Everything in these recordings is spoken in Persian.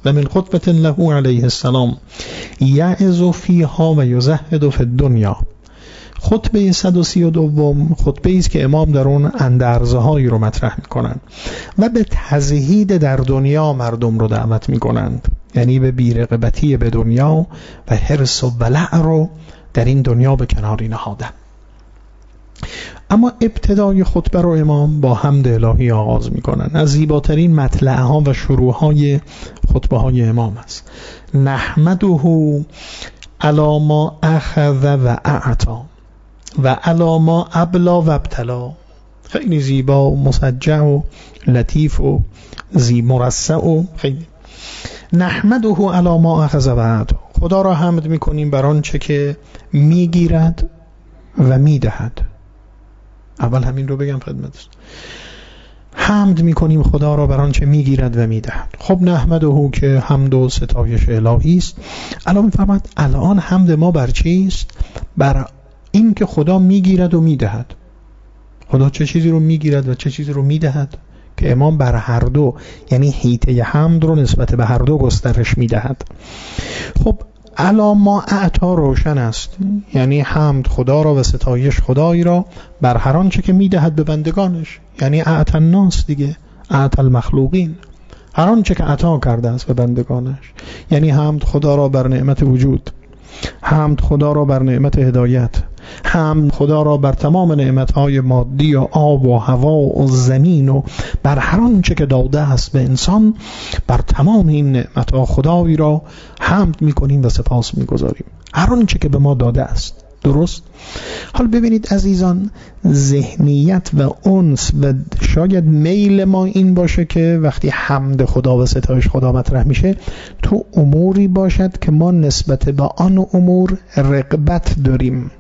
و من خطبة له علیه السلام یعظ فیها و یزهد فی الدنیا. خطبه 132 خطبه است که امام در اون اندرزهایی رو مطرح میکنن و به تزهید در دنیا مردم رو دعوت میکنند، یعنی به بی‌رغبتی به دنیا و حرص و ولع رو در این دنیا به کناری نهادن. اما ابتدای خطبه رو امام با حمد الهی آغاز میکنن. از زیباترین مطلعها و شروعهای خطبه های امام است. نحمده علی ما اخذ و اعطا و علی ما ابلا و ابتلا. خیلی زیبا و مسجع و لطیف و مرصع و خیلی. نحمده علی ما اخذ و اعطا، خدا را حمد میکنیم بر آنچه که میگیرد و میدهد. اول همین رو بگم خدمتتون، حمد میکنیم خدا را بر آنچه میگیرد و میدهد. خب نحمده که حمد و ستایش الهی است. الان میفرماید الان حمد ما بر چیست؟ بر این که خدا میگیرد و میدهد. خدا چه چیزی رو میگیرد و چه چیزی رو میدهد که امام بر هر دو، یعنی حیطه حمد رو نسبت به هر دو گسترش میدهد. خب علا ما اعطا روشن است، یعنی حمد خدا را و ستایش خدایی را بر هر آنچه که میدهد به بندگانش، یعنی اعطا الناس دیگه، اعطا المخلوقین، هر آنچه که عطا کرده است به بندگانش. یعنی حمد خدا را بر نعمت وجود، حمد خدا را بر نعمت هدایت، حمد خدا را بر تمام نعمتهای مادی و آب و هوا و زمین و بر هر آنچه که داده است به انسان. بر تمام این نعمتها خدایی را حمد میکنیم و سپاس میگذاریم، هر آنچه که به ما داده است. درست؟ حال ببینید عزیزان، ذهنیت و انس و شاید میل ما این باشه که وقتی حمد خدا و ستایش خدا مطرح میشه تو اموری باشد که ما نسبت به آن امور رغبت داریم،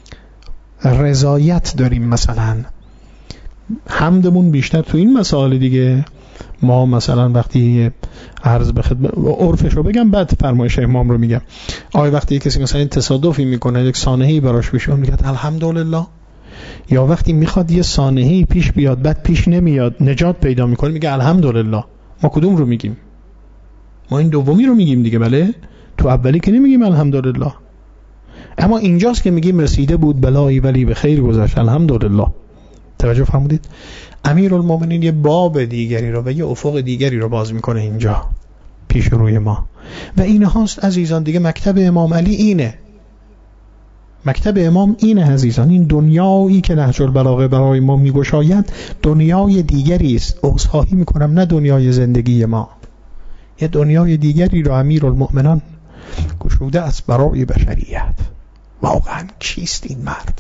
رضایت داریم. مثلا حمدمون بیشتر تو این مسائل دیگه. ما مثلا وقتی عرض به خدمت عرفش رو بگم بعد فرمایش امام رو میگم، آیا وقتی کسی مثلا تصادفی میکنه یک سانحه‌ای براش پیش میاد میگه الحمدلله، یا وقتی میخواد یه سانحه‌ای پیش بیاد بعد پیش نمیاد نجات پیدا میکنه میگه الحمدلله. ما کدوم رو میگیم؟ ما این دومی رو میگیم دیگه. بله، تو اولی که نمیگیم الحمدلله، اما اینجاست که میگیم رسیده بود بلایی ولی به خیر گذشت الحمدلله. توجه فرمودید؟ امیرالمومنین یه باب دیگری رو و یه افق دیگری رو باز میکنه اینجا پیش روی ما و این هاست عزیزان دیگه. مکتب امام علی اینه، مکتب امام اینه عزیزان. این دنیایی که نهج البلاغه برای ما میگشاید دنیای دیگری است. عذرخواهی میکنم، نه دنیای زندگی ما، یه دنیای دیگری رو امیرالمومنان گشوده است برای بشریت. واقعا کیست این مرد؟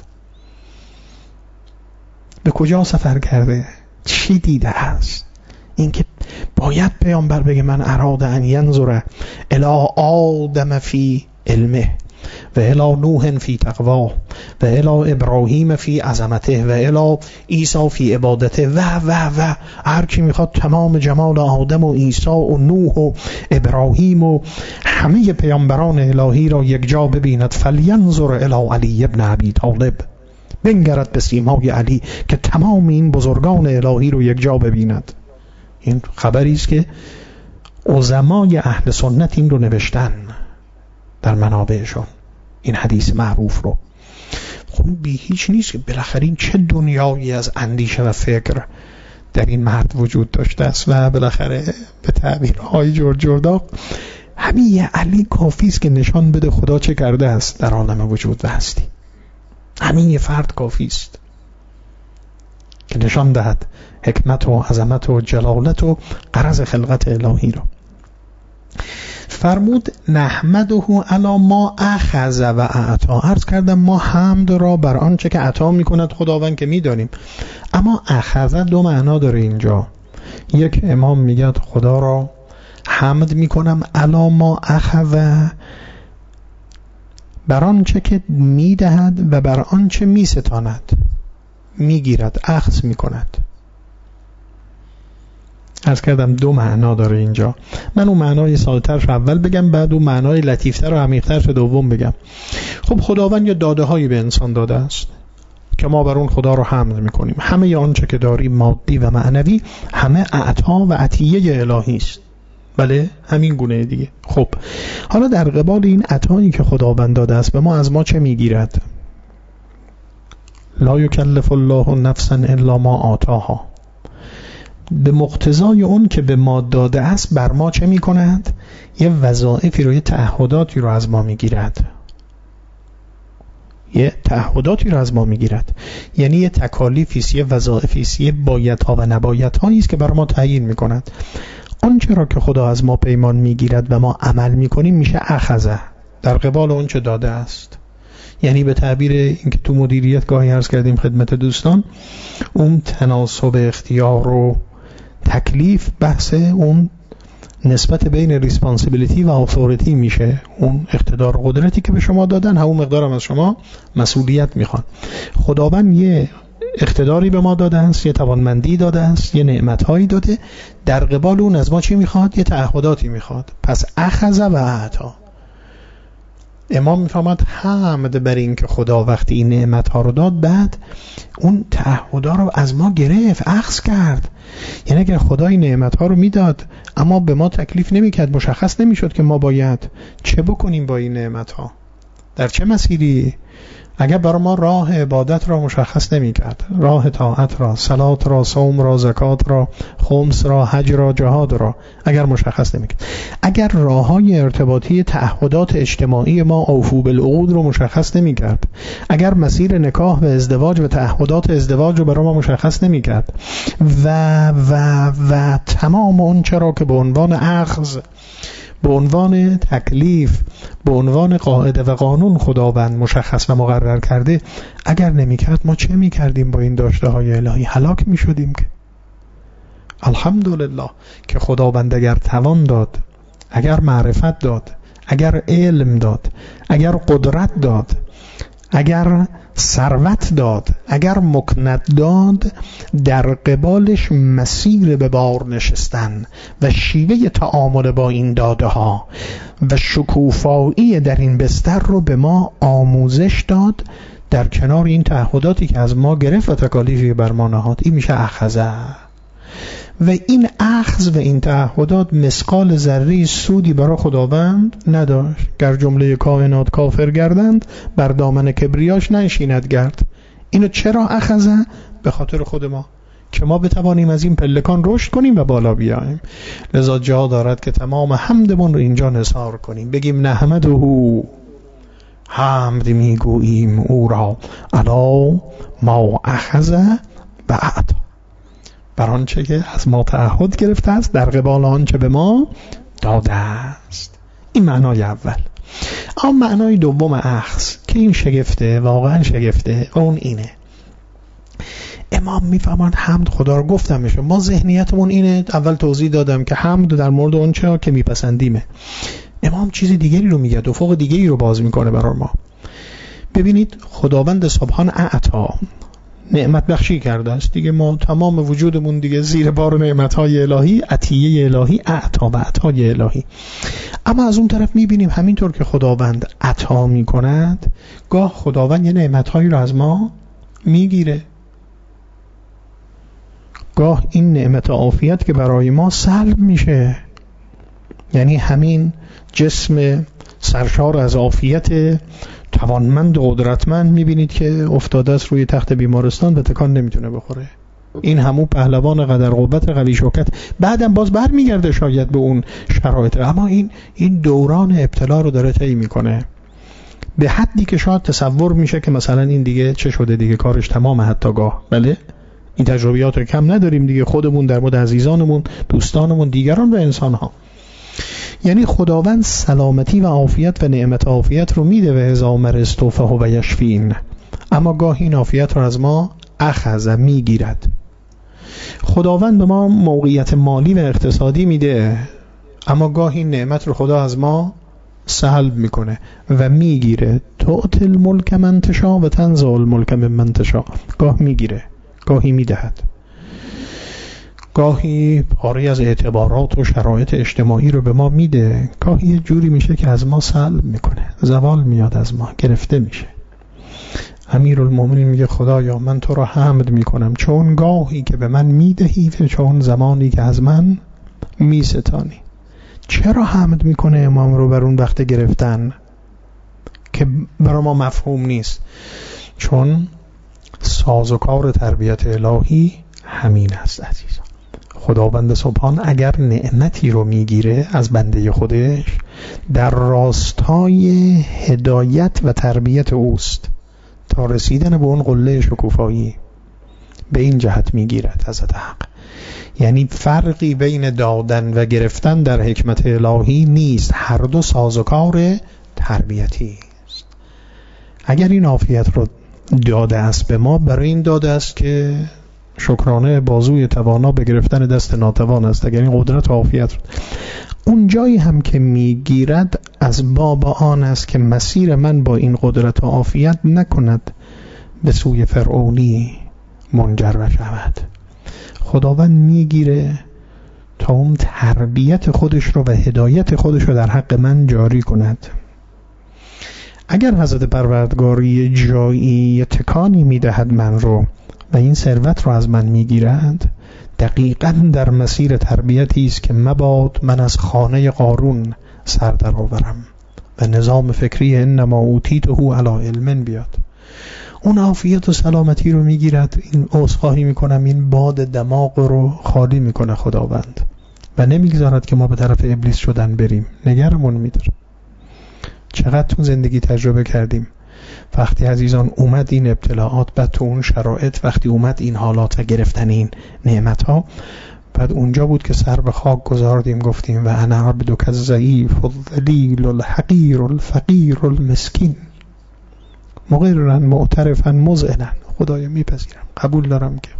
به کجا سفر کرده؟ چی دیده است؟ اینکه باید پیامبر بگه من اراد ان ینظر الی آدم فی علمه و الی نوح فی تقواه و الی ابراهیم فی عظمته و الی عیسی فی عبادته و هر کی میخواد تمام جمال آدم و عیسی و نوح و ابراهیم و همه پیامبران الهی را یک جا ببیند، فلینظر الی علی ابن ابی طالب، بنگرد به سیمای علی که تمام این بزرگان الهی رو یک جا ببیند. این خبری است که علمای اهل سنت این رو نوشتن در منابعشون، این حدیث معروف رو. خب بی هیچ نیست که بالاخره این چه دنیایی از اندیشه و فکر در این مرد وجود داشته است و بالاخره به تعبیرهای جرداق همین یه علی کافی است که نشان بده خدا چه کرده است در عالم وجود و هستی. همین یه فرد کافی است که نشان دهد حکمت و عظمت و جلالت و غرض خلقت الهی را. فرمود نحمده علی ما اخذ و اعطا. عرض کردم ما حمد را بر آنچه که عطا میکند خداوند که میدانیم، اما اخذ دو معنا داره اینجا. یک، امام میگه خدا را حمد میکنم علی ما اخذ، بر آنچه که میدهد و بر آنچه میستاند، میگیرد، اخذ میکند. عرض کردم دو معنا داره اینجا. من اون معنای ساده‌ترش اول بگم، بعد اون معنای لطیفتر و عمیق‌ترش دوم بگم. خب خداوند یه داده هایی به انسان داده است که ما بر اون خدا رو حمد میکنیم. همه آنچه که داریم مادی و معنوی همه عطا و عطیه الهی است. بله همین گونه دیگه. خب حالا در قبال این عطایی که خداوند داده است به ما، از ما چه میگیرد؟ لا یکلف الله نفسا الا ما آتاها. به مقتضای اون که به ما داده است بر ما چه میکند؟ یه وظایفی رو، یه تعهداتی رو از ما میگیرد. یه تعهداتی رو از ما میگیرد، یعنی یه تکالیفی است، یه وظایفی است، یه بایدها و نبایدهایی است که بر ما تعیین میکند. آنچه را که خدا از ما پیمان میگیرد و ما عمل میکنیم میشه اخذه، در قبال اون چه داده است. یعنی به تعبیر اینکه تو مدیریت گاهی عرض کردیم خدمت دوستان، اون تناسب اختیار و تکلیف بحث اون نسبت بین ریسپانسیبیلیتی و اتوریتی میشه. اون اقتدار و قدرتی که به شما دادن همون مقدارم از شما مسئولیت میخوان. خداوند یه اقتداری به ما داده است، یه توانمندی داده است، یه نعمتهایی داده، در قبال اون از ما چی میخواد؟ یه تعهداتی میخواد. پس اخذ و اعطا. امام میفهمد حمد بر این که خدا وقتی این نعمتها رو داد، بعد اون تعهدها رو از ما گرفت، اخذ کرد. یعنی اگر خدا این نعمتها رو میداد اما به ما تکلیف نمیکرد، مشخص نمیشد که ما باید چه بکنیم با این نعمتها، در چه مسیری، اگر برای ما راه عبادت را مشخص نمیکرد، راه طاعت را، صلات را، صوم را، زکات را، خمس را، حج را، جهاد را اگر مشخص نمیکرد، اگر راههای ارتباطی تعهدات اجتماعی ما اوفو بالعقود رو مشخص نمیکرد، اگر مسیر نکاح و ازدواج و تعهدات ازدواج رو برای ما مشخص نمیکرد و تمام اون چرا که به عنوان اخذ، به عنوان تکلیف، به عنوان قاعده و قانون خداوند مشخص و مقرر کرده، اگر نمیکرد ما چه میکردیم با این داشته های الهی؟ هلاک میشدیم. که الحمدلله که خداوند اگر توان داد، اگر معرفت داد، اگر علم داد، اگر قدرت داد، اگر ثروت داد، اگر مکنت داد، در قبالش مسیر به بار نشستن و شیوه تعامل با این داده ها و شکوفایی در این بستر رو به ما آموزش داد، در کنار این تعهداتی که از ما گرفت و تکالیفی بر ما نهاد. این میشه اخذه. و این اخذ و این تعهدات مثقال ذره سودی برای خداوند نداشت. گر جمله کائنات کافر گردند، بر دامن کبریاش ننشیند گرد. اینو چرا اخذه؟ به خاطر خود ما، که ما بتوانیم از این پلکان رشد کنیم و بالا بیاییم. لذا جا دارد که تمام حمدمون رو اینجا نثار کنیم، بگیم نحمده، حمد میگوییم او را علا ما اخذ و اعطا، بر آنچه که از ما تعهد گرفته است در قبال آنچه به ما داده است. این معنای اول. اما معنای دوم اخذ که این شگفته، واقعا شگفته، اون اینه. امام میفهمند حمد خدا رو گفتم میشه. ما ذهنیتمون اینه، اول توضیح دادم که حمد در مورد اون چه که میپسندیمه. امام چیز دیگری رو میگه، افق دیگری رو باز میکنه برای ما. ببینید خداوند سبحان اعطا، نعمت بخشی کرده است دیگه. ما تمام وجودمون دیگه زیر بار نعمت‌های الهی، عطیه الهی، اعطا و عطای الهی. اما از اون طرف می‌بینیم همینطور که خداوند عطا می‌کند، گاه خداوند یه نعمت‌هایی رو از ما می‌گیره. گاه این نعمت عافیت که برای ما سلب میشه. یعنی همین جسم سرشار از عافیت، توانمند و قدرتمند، میبینید که افتاده است روی تخت بیمارستان و تکان نمیتونه بخوره. این همون پهلوان قدر قوت قوی شوکت، بعدم باز برمیگرده شاید به اون شرایط، اما این دوران ابتلا رو داره طی میکنه به حدی که شاید تصور میشه که مثلا این دیگه چه شده، دیگه کارش تمامه. حتی گاه بله این تجربیات رو کم نداریم دیگه، خودمون در مورد عزیزانمون، دوستانمون، دیگران و انسانها. یعنی خداوند سلامتی و عافیت و نعمت عافیت رو میده و اذا مرضت فهو یشفین، اما گاه این عافیت رو از ما اخذ میگیرد. خداوند به ما موقعیت مالی و اقتصادی میده، اما گاه این نعمت رو خدا از ما سلب میکنه و میگیره. تؤتی الملک من تشاء و تنزع الملک ممن تشاء. گاه میگیره، گاهی میدهد. گاهی پاره از اعتبارات و شرایط اجتماعی رو به ما میده، گاهی یه جوری میشه که از ما سلب میکنه، زوال میاد از ما، گرفته میشه. امیرالمومنین میگه خدایا من تو را حمد میکنم چون گاهی که به من میدهی و چون زمانی که از من میستانی. چرا حمد میکنه امام رو بر اون وقت گرفتن که برای ما مفهوم نیست؟ چون سازوکار تربیت الهی همین است عزیزان. خداوند سبحان اگر نعمتی رو میگیره از بنده خودش، در راستای هدایت و تربیت اوست تا رسیدن به اون قله شکوفایی. به این جهت میگیرد حضرت حق. یعنی فرقی بین دادن و گرفتن در حکمت الهی نیست، هر دو سازوکار تربیتی است. اگر این عافیت رو داده است به ما، برای این داده است که شکرانه بازوی توانا به گرفتن دست ناتوان است. اگر این قدرت و عافیت رو اون جایی هم که میگیرد، از باب آن است که مسیر من با این قدرت و عافیت نکند به سوی فرعونی منجر شود. خداوند میگیره تا اون تربیت خودش رو و هدایت خودش رو در حق من جاری کند. اگر حضرت پروردگاری جایی تکانی میدهد من رو و این ثروت رو از من میگیرد، دقیقاً در مسیر تربیتی است که مباد من از خانه قارون سر در آورم و نظام فکری انما اوتیته علی علم بیاد. اون عافیت و سلامتی رو میگیرد. این عذرخواهی میکنم، این باد دماغ رو خالی میکنه خداوند و نمیگذارد که ما به طرف ابلیس شدن بریم. نگرمون میداره. چقدر تو زندگی تجربه کردیم وقتی عزیزان اومد این ابتلاعات، بعد تو اون شرایط وقتی اومد این حالات و گرفتن این نعمت ها، بعد اونجا بود که سر به خاک گذاردیم، گفتیم و انا عبدک الضعیف الذلیل الحقیر الفقیر المسکین مقرا معترفا مذعنا. خدایا میپذیرم، قبول دارم که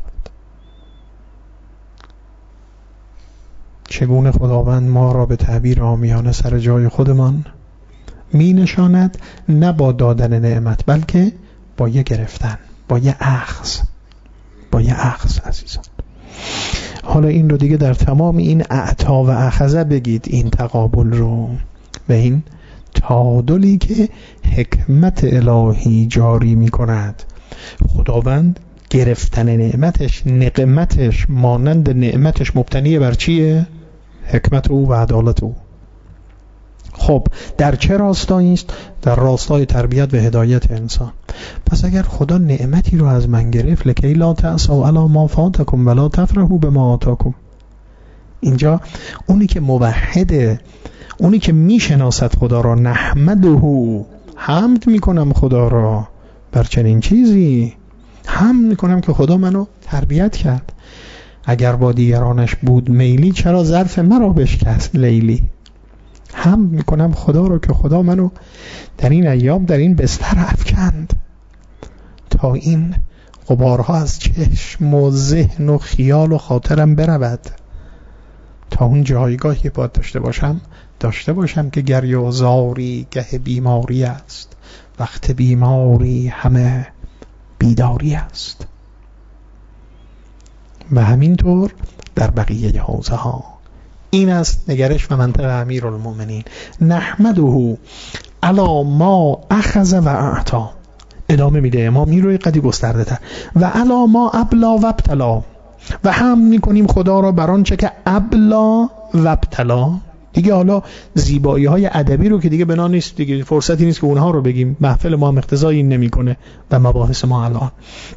چگونه خداوند ما را به تعبیر عامیانه سر جای خودمان می نشاند، نه با دادن نعمت بلکه با یه گرفتن، با یه اخذ عزیزان. حالا این رو دیگه در تمام این اعطا و اخذه بگید، این تقابل رو و این تعادلی که حکمت الهی جاری می کند. خداوند گرفتن نعمتش مانند نعمتش مبتنی بر چیه؟ حکمت او و عدالت او. خب در چه راستایی است؟ در راستای تربیت و هدایت انسان. پس اگر خدا نعمتی رو از من گرفت، لکی لا تأسوا علی ما فاتکم ولا تفرحوا بما آتاکم، اینجا اونی که موحده، اونی که میشناسد خدا را، نحمده، حمد میکنم خدا را بر چنین چیزی، حمد میکنم که خدا منو تربیت کرد. اگر با دیگرانش بود میلی، چرا ظرف مرا بشکست لیلی. حمد میکنم خدا رو که خدا منو در این ایام در این بستر افکند تا این غبارها از چشم و ذهن و خیال و خاطرم برود، تا اون جایگاهی باید داشته باشم که گریازاری گه بیماری است، وقت بیماری همه بیداری است. و همینطور در بقیه حوزه ها. این است نگرش و منطق امیرالمومنین. نحمده علی ما اخذ و اعطا. ادامه میده امام این روی قدی گسترده تر. و علی ما ابلا و ابتلا. و هم میکنیم خدا را بر آنچه که ابلا و ابتلا. دیگه حالا زیبایی های ادبی رو که دیگه بنا نیست، دیگه فرصتی نیست که اونها رو بگیم، محفل ما اقتضایی نمیکنه و مباحث ما الان.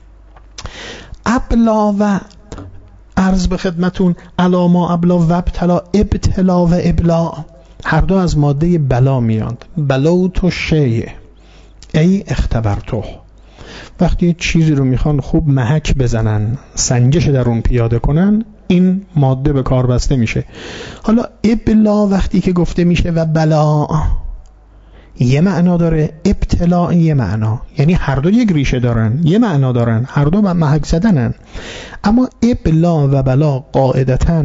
ابلا و عرض به خدمتون علاما ابلا و ابتلا، ابتلا و ابلا هر دو از ماده بلا میاد. بلوتو شیء ای اختبرتو. وقتی چیزی رو میخوان خوب محک بزنن، سنجش در اون پیاده کنن، این ماده به کار بسته میشه. حالا ابلا وقتی که گفته میشه و بلا یه معنا داره، ابتلا یه معنا، یعنی هر دو یک ریشه دارن، یه معنا دارن، هر دو محک زدنن. اما ابلا و بلا قاعدتاً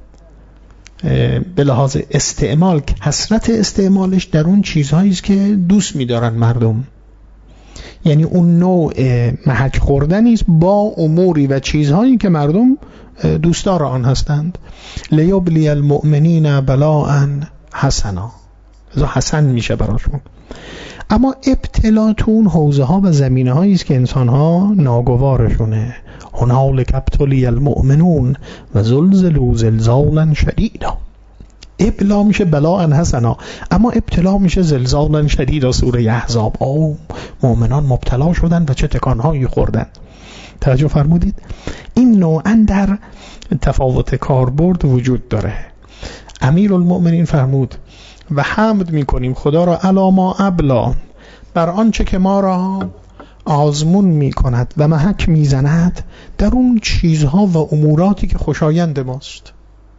به لحاظ استعمال، کثرت استعمالش در اون چیزهایی است که دوست می‌دارن مردم، یعنی اون نوع محک خوردنی است با اموری و چیزهایی که مردم دوستدار آن هستند. لیبلی المؤمنین بلاء حسنا، حسن میشه براشون. اما ابتلاتون حوزه ها و زمینه هایی است که انسان ها ناگوارشونه. هنالک ابتلی المؤمنون و زلزلوا زلزالا شدیدا. ابلا میشه بلاء حسنا، اما ابتلا میشه زلزالا شدید. سوره احزاب. مؤمنان مبتلا شدن و چه تکانهایی خوردن. توجه فرمودید؟ این نوعا در تفاوت کاربرد وجود داره. امیرالمؤمنین فرمود و حمد میکنیم خدا را علی ما ابلا، بر آنچه که ما را آزمون میکند و محک میزند در اون چیزها و اموراتی که خوشایند ماست.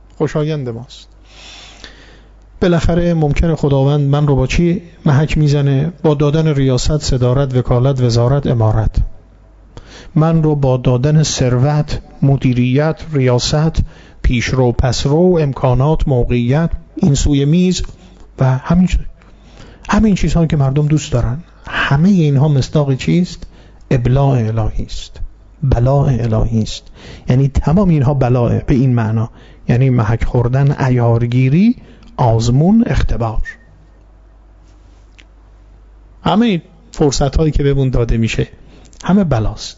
بالاخره ممکنه خداوند من رو با چی محک میزنه؟ با دادن ریاست، صدارت، وکالت، وزارت، امارت. من رو با دادن ثروت، مدیریت، ریاست، پیشرو، پسرو، امکانات، موقعیت، این سوی میز و همین چیزهایی که مردم دوست دارن. همه اینها مصداق چیست؟ ابلاء الهی است، بلاء الهی است. یعنی تمام اینها بلاء به این معنا، یعنی محک خوردن، عیارگیری، آزمون، اختبار. همه فرصت هایی که بهمون داده میشه همه بلاست.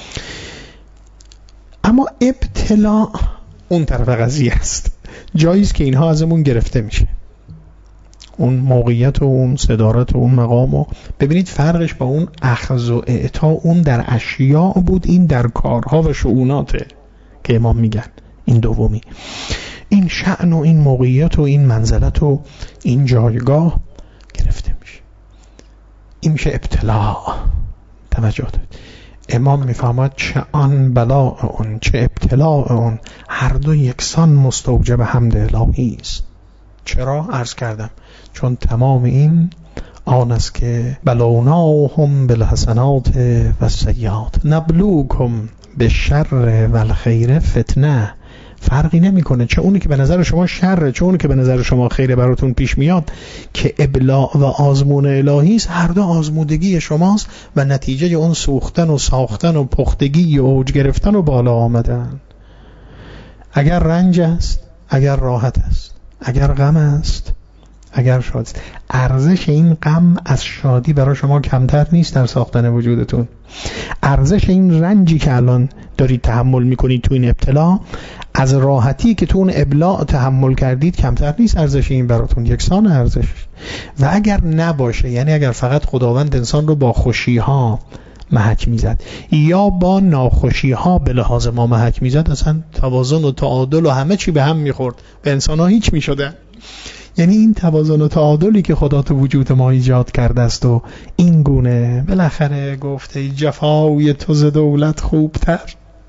اما ابتلا اون طرف قضیه است، جاییست که اینها ازمون گرفته میشه، اون موقعیت و اون صدارت و اون مقام. و ببینید فرقش با اون اخذ و اعطا، اون در اشیاء بود، این در کارها و شؤوناته که امام میگن. این دومی، این شأن و این موقعیت و این منزلت و این جایگاه گرفته میشه. این میشه ابتلا. توجه دارید؟ امام میفهمد چه آن بلاء اون چه ابتلاء اون هر دو یکسان مستوجب حمد الهی است. چرا؟ عرض کردم چون تمام این آن است که بلوناهم بالحسنات و السیئات نبلوکم بالشر و الخیر فتنه. فرقی نمیکنه چه اونی که به نظر شما شره چه اونی که به نظر شما خیره براتون پیش میاد، که ابلاء و آزمون الهی است. هر دو آزمودگی شماست و نتیجه اون سوختن و ساختن و پختگی و اوج گرفتن و بالا آمدن. اگر رنج است، اگر راحت است، اگر غم است، اگر شادی است، ارزش این غم از شادی برای شما کمتر نیست در ساختن وجودتون. ارزش این رنجی که الان دارید تحمل میکنید تو این ابتلا از راحتی که تو اون ابلاء تحمل کردید کمتر نیست. ارزش این براتون یکسان ارزش. و اگر نباشه، یعنی اگر فقط خداوند انسان رو با خوشی ها محک میزد یا با ناخوشی ها به لحاظ ما محک میزد، اصلا توازن و تعادل و همه چی به هم میخورد، به انسان ها هیچ میشده. یعنی این توازن و تعادلی که خدا تو وجود ما ایجاد کرده است و این گونه بالاخره گفته جفای تو ز دولت خوبتر،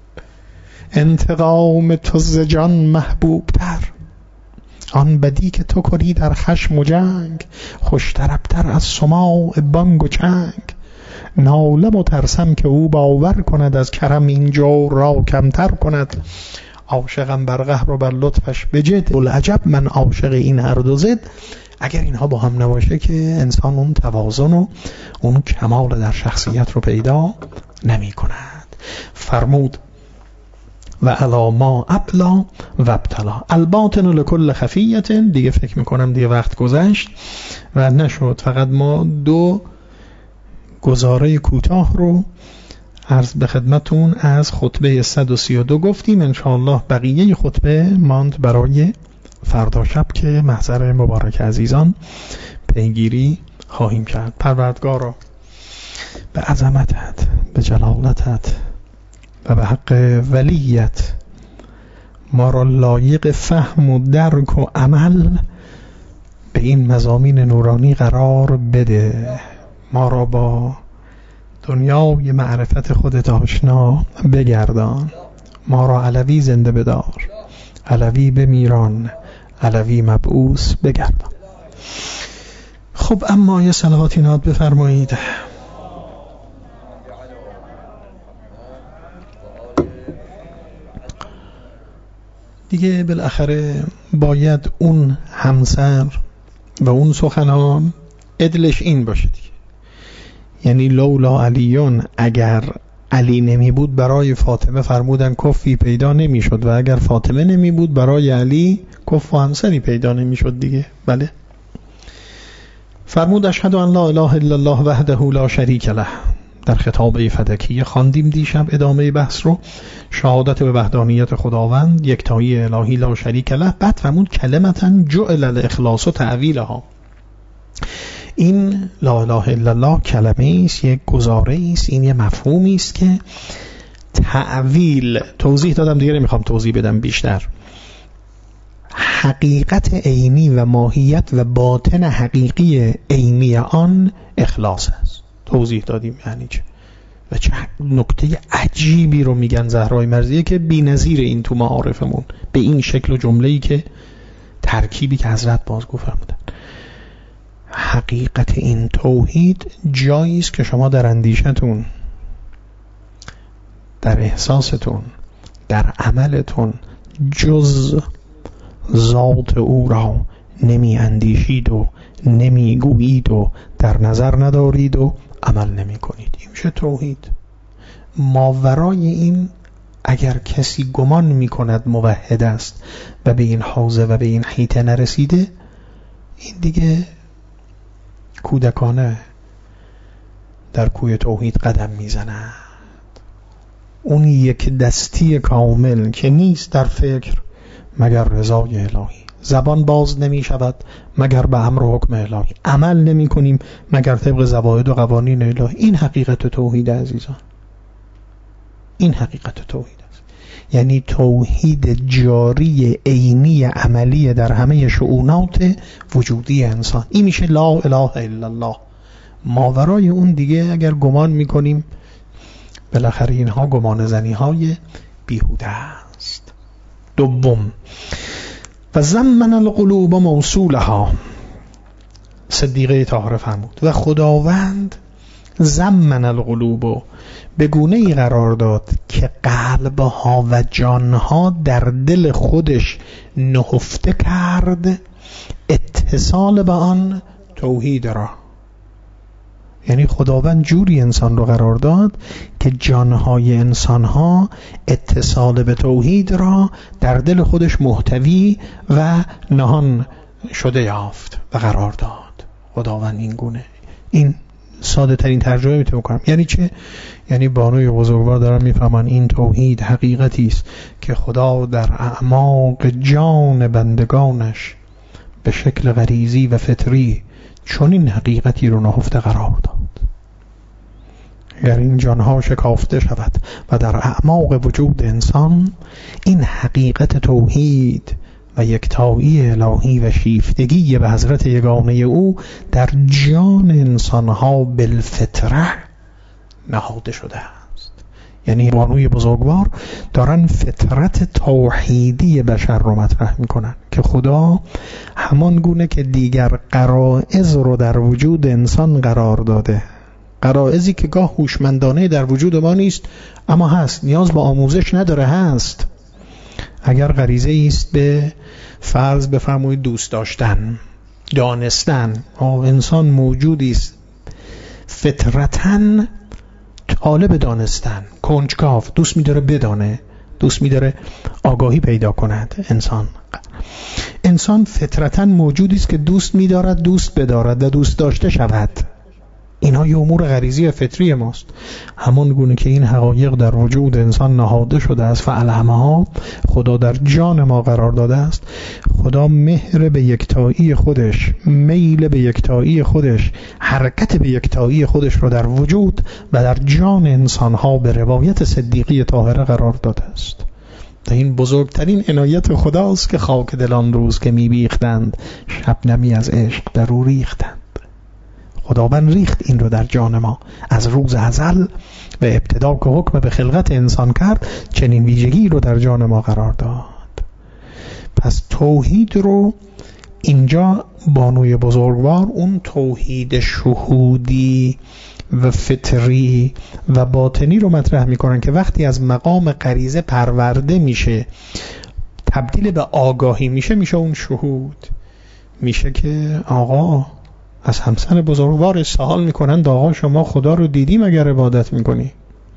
انتقام تو ز جان محبوبتر، آن بدی که تو کنی در خشم و جنگ، خوشتربتر از سماع بانگ و چنگ. نالم و ترسم که او باور کند، از کرم این جور را کمتر کند. عاشقم بر قهر و بر لطفش بجد، العجب من عاشق این هر دو زد. اگر اینها با هم نباشه که انسان اون توازن و اون کمال در شخصیت رو پیدا نمی کند. فرمود و علی ما ابلا و ابتلا الباطن لکل خفیت. دیگه فکر میکنم دیگه وقت گذشت و نشد، فقط ما دو گزاره کوتاه رو عرض به خدمتون از خطبه 132 گفتیم. انشاءالله بقیه خطبه ماند برای فردا شب که محضر مبارک عزیزان پیگیری خواهیم کرد. پروردگارا به عظمتت، به جلالتت و به حق ولیت ما را لایق فهم و درک و عمل به این مضامین نورانی قرار بده. ما را با دنیای معرفت خودت آشنا بگردان. ما را علوی زنده بدار، علوی بمیران، علوی مبعوث بگردان. خب اما یه صلواتی ناد بفرمایید. دیگه بالاخره باید اون همسر و اون سخنان عدلش این باشه دیگه. یعنی لولا علیون، اگر علی نمی بود برای فاطمه فرمودن کفی پیدا نمی شد و اگر فاطمه نمی بود برای علی کف و همسری پیدا نمی شد دیگه. بله. فرمود اشهد ان لا اله الا الله وحده لا شریک له، در خطابه فدکیه خواندیم دیشب ادامه بحث رو، شهادت به وحدانیت خداوند، یکتایی الهی لا شریک له. بعد فرمود کلمتا جعل الاخلاص و تعویلها. این لا اله الا الله کلمه است، یک گزاره است، این یه مفهومی است که تعویل توضیح دادم دیگه، نمیخوام توضیح بدم بیشتر. حقیقت عینی و ماهیت و باطن حقیقی عینی آن اخلاص است. توضیح دادیم یعنی چه و چه نکته عجیبی رو میگن زهرای مرضیه که بی‌نظیر این تو معارفمون به این شکل و جمله‌ای که ترکیبی که حضرت باز گفتن. حقیقت این توحید جایی است که شما در اندیشتون، در احساستون، در عملتون جز ذات او را نمی اندیشید و نمی گویید و در نظر ندارید و عمل نمی کنید. این میشه توحید. ماورای این اگر کسی گمان می کند موحد است و به این حوزه و به این حیطه نرسیده، این دیگه کودکانه در کوی توحید قدم می زند. اون یک دستی کامل که نیست در فکر مگر رضای الهی، زبان باز نمی شود مگر به امر و حکم الهی، عمل نمی کنیم مگر طبق ضوابط و قوانین الهی. این حقیقت توحید عزیزان، این حقیقت توحید است. یعنی توحید جاری عینی عملی در همه شؤونات وجودی انسان. این میشه لا اله الا الله. ماورای اون دیگه اگر گمان میکنیم، بالاخره اینها گمان زنی های بیهوده است. دوم، و زمن القلوب موصولها. صدیقه طاهره فرمود و خداوند زمن القلوب به گونه‌ای قرار داد که قلبها و جانها در دل خودش نهفته کرد اتصال به آن توحید را. یعنی خداوند جوری انسان رو قرار داد که جانهای انسانها اتصال به توحید را در دل خودش محتوی و نهان شده یافت و قرار داد. خداوند این گونه، این ساده ترین ترجمه میتونم کنم. یعنی چه؟ یعنی بانوی بزرگوار دارن میفهمن این توحید حقیقتی است که خدا در اعماق جان بندگانش به شکل غریزی و فطری چون این حقیقتی رو نهفته قرار داد. اگر این جانها شکافته شود و در اعماق وجود انسان این حقیقت توحید و یکتایی الهی و شیفتگی به حضرت یگانه او در جان انسانها بالفطره نهاده شده است. یعنی بانوی بزرگوار دارن فطرت توحیدی بشر رو مطرح میکنن که خدا همان گونه که دیگر غرایز رو در وجود انسان قرار داده، غرایزی که گاه هوشمندانه در وجود ما نیست اما هست، نیاز به آموزش نداره، هست. اگر غریزه است به فرض بفرمایید دوست داشتن، دانستن، انسان موجودی است فطرتاً طالب دانستن، کنجکاو، دوست می‌داره بدانه، دوست می‌داره آگاهی پیدا کند. انسان فطرتاً موجودی است که دوست می‌دارد دوست بدارد و دوست داشته شود. اینها یه امور غریزی و فطری ماست. همان گونه که این حقایق در وجود انسان نهاده شده است، فعلهمها خدا در جان ما قرار داده است. خدا مهر به یکتایی خودش، میل به یکتایی خودش، حرکت به یکتایی خودش رو در وجود و در جان انسانها به روایت صدیقی طاهره قرار داده است. این بزرگترین عنایت خداست که خاک دلان روز که میبیختند شبنمی از عشق در او ریختند. خداوند ریخت این رو در جان ما از روز ازل و ابتدا که حکم به خلقت انسان کرد، چنین ویژگی رو در جان ما قرار داد. پس توحید رو اینجا بانوی بزرگوار اون توحید شهودی و فطری و باطنی رو مطرح میکنن که وقتی از مقام غریزه پرورده میشه، تبدیل به آگاهی میشه اون شهود. میشه که آقا از همسن بزرگوار سوال میکنند آقا شما خدا رو دیدی مگر عبادت میکنی؟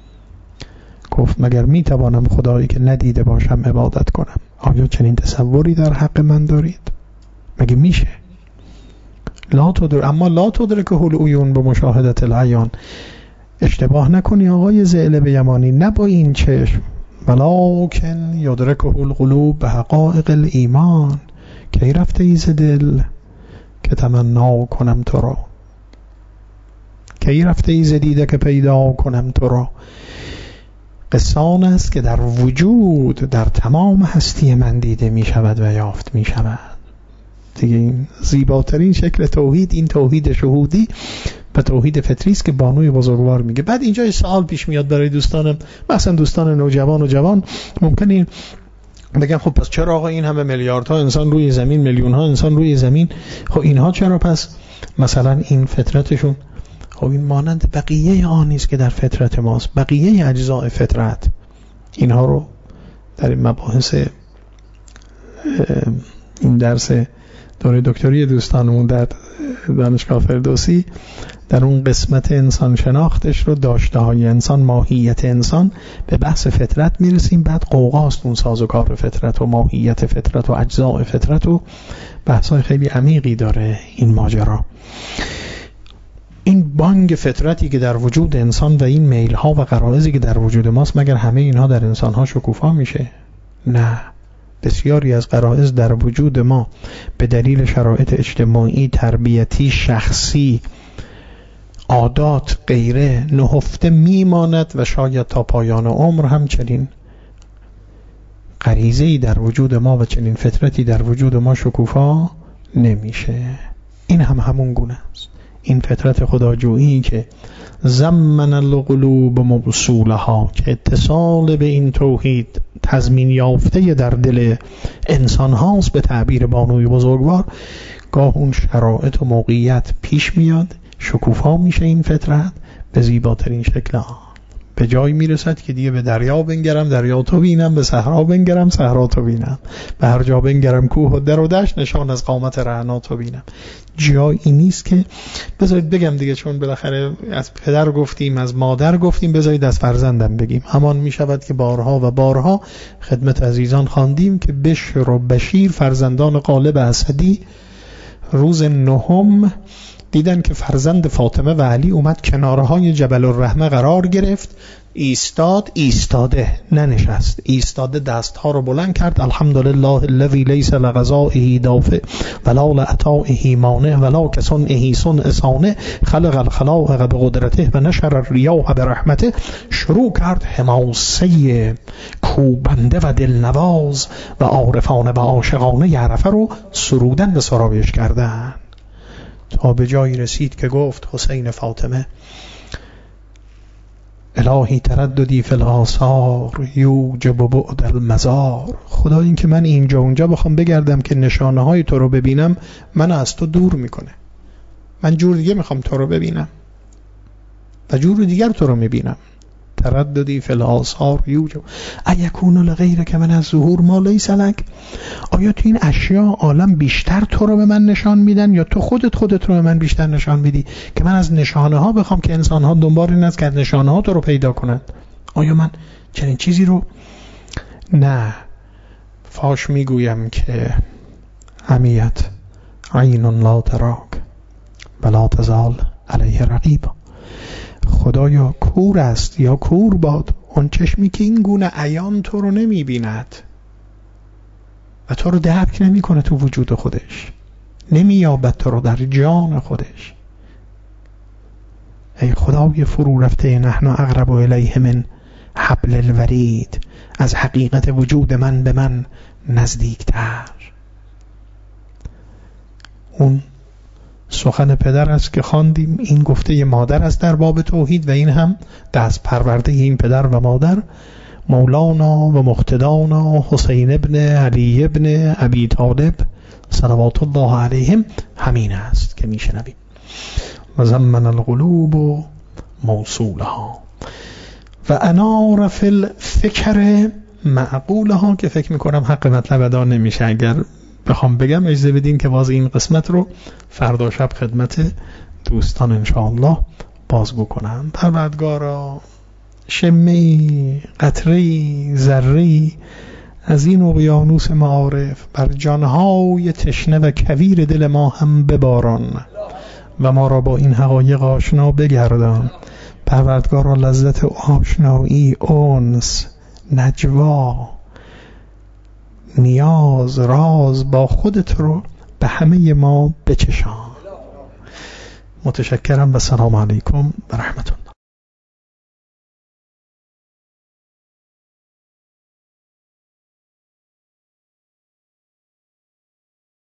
گفت مگر میتوانم خدایی که ندیده باشم عبادت کنم؟ آیا چنین تصوری در حق من دارید؟ مگه میشه؟ اما لا تدرک العیون به مشاهدت العیان. اشتباه نکنی آقای ذئلب یمانی، نه با این چشم، ولکن یدرکه القلوب به حقایق الایمان. کی رفته ای ز دل که تمنا کنم تو را، کی رفته ای ز دیده که پیدا کنم تو را. قصان است که در وجود در تمام هستی من دیده می شود و یافت می شود. دیگه این زیباترین شکل توحید، این توحید شهودی و توحید فطری است که بانوی بزرگوار میگه. بعد اینجا یه سوال پیش میاد برای دوستانم، مثلا دوستان نوجوان و جوان، ممکنه بگن خب پس چرا آقا این همه میلیاردها انسان روی زمین، میلیون ها انسان روی زمین، خب اینها چرا پس مثلا این فطرتشون، خب این مانند بقیه آنی است که در فطرت ماست، بقیه اجزاء فطرت. اینها رو در این مباحث این درس دوره دکتری دوستانمون در دانشگاه فردوسی در اون قسمت انسان شناختش رو، داشته های انسان، ماهیت انسان، به بحث فطرت میرسیم. بعد قوقاست اون سازوکار فطرت و ماهیت فطرت و اجزاء فطرت و بحثای خیلی عمیقی داره این ماجرا. این بانگ فطرتی که در وجود انسان و این میل ها و غرایزی که در وجود ماست، مگر همه اینها در انسان ها شکوفا میشه؟ نه، بسیاری از غرایز در وجود ما به دلیل شرایط اجتماعی، تربیتی، شخصی، عادات، غیره نهفته میماند و شاید تا پایان عمر هم چنین غریزه‌ای در وجود ما و چنین فطرتی در وجود ما شکوفا نمیشه. این هم همون گونه است، این فطرت خداجویی که زمن القلوب موصولها، که اتصال به این توحید تضمین یافته در دل انسان هاست، به تعبیر بانوی بزرگوار، گاه اون شرایط و موقعیت پیش میاد، شکوفا میشه این فطرت به زیباترین شکل آن، به جایی میرسد که دیگه به دریا بنگرم دریا تو بینم، به صحرا بنگرم صحرا تو بینم، به هر جا بنگرم کوه و در و دشت نشان از قامت رعنا تو بینم. جایی نیست که بذارید بگم دیگه، چون بالاخره از پدر گفتیم، از مادر گفتیم، بذارید از فرزندم بگیم. همان میشود که بارها و بارها خدمت عزیزان خواندیم که بشر و بشیر، فرزندان غالب اسدی، روز نهم دیدن که فرزند فاطمه و علی اومد کنارهای جبل الرحمه قرار گرفت، ایستاده ننشست، ایستاده دستها رو بلند کرد، الحمدلله الذی لیس لغزائه دافع ولا لعطائه مانع ولا کصنعه صنع صانع خلق الخلائق بقدرته و نشر الریاح برحمته. شروع کرد حماسه کوبنده و دلنواز و عارفانه و عاشقانه عرفه رو سرودن و سرایش کردن، تا به جایی رسید که گفت حسین فاطمه الهی ترددی فی الآثار یوجب بعد المزار. خدا این که من اینجا اونجا بخوام بگردم که نشانه های تو رو ببینم، من از تو دور میکنه. من جور دیگه میخوام تو رو ببینم و جور دیگر تو رو میبینم. ترددی فی الآثار یوجب ایکون لغیر که من از ظهور ما لیس لک. آیا تو این اشیاء عالم بیشتر تو رو به من نشان میدن یا تو خودت رو به من بیشتر نشان میدی که من از نشانه ها بخوام که انسان ها دنبال این است که نشانه ها تو رو پیدا کنند؟ آیا من چنین چیزی رو؟ نه، فاش میگویم که عمیت عین لا تراک ولا تزال علیه رقیبا. خدایا کور است یا کور باد اون چشمی که این گونه عیان تو رو نمی بیند و تو رو درک نمی کنه تو وجود خودش، نمی یابد تو رو در جان خودش. ای خدای فرو رفته، نحن اقرب الیه من حبل الورید، از حقیقت وجود من به من نزدیکتر. اون سخن پدر است که خواندیم، این گفته مادر است در باب توحید و این هم دست پرورده این پدر و مادر، مولانا و مقتدانا حسین ابن علی ابن ابی طالب صلوات الله علیهم همین است که میشنویم. و زمن القلوب موصولها و انار فی الفکر معقولها، که فکر میکنم حق مطلب ادا نمیشه اگر بخوام بگم. اجازه بدین که باز این قسمت رو فردا شب خدمت دوستان انشاءالله بازگو کنم. پروردگارا شمی، قطری، ذری از این اقیانوس معارف بر جانهای تشنه و کویر دل ما هم بباران و ما را با این حقایق آشنا بگردان. پروردگارا لذت آشنایی، انس، نجوا، نیاز، راز با خودت رو به همه ما بچشان. متشکرم و سلام علیکم و رحمت الله.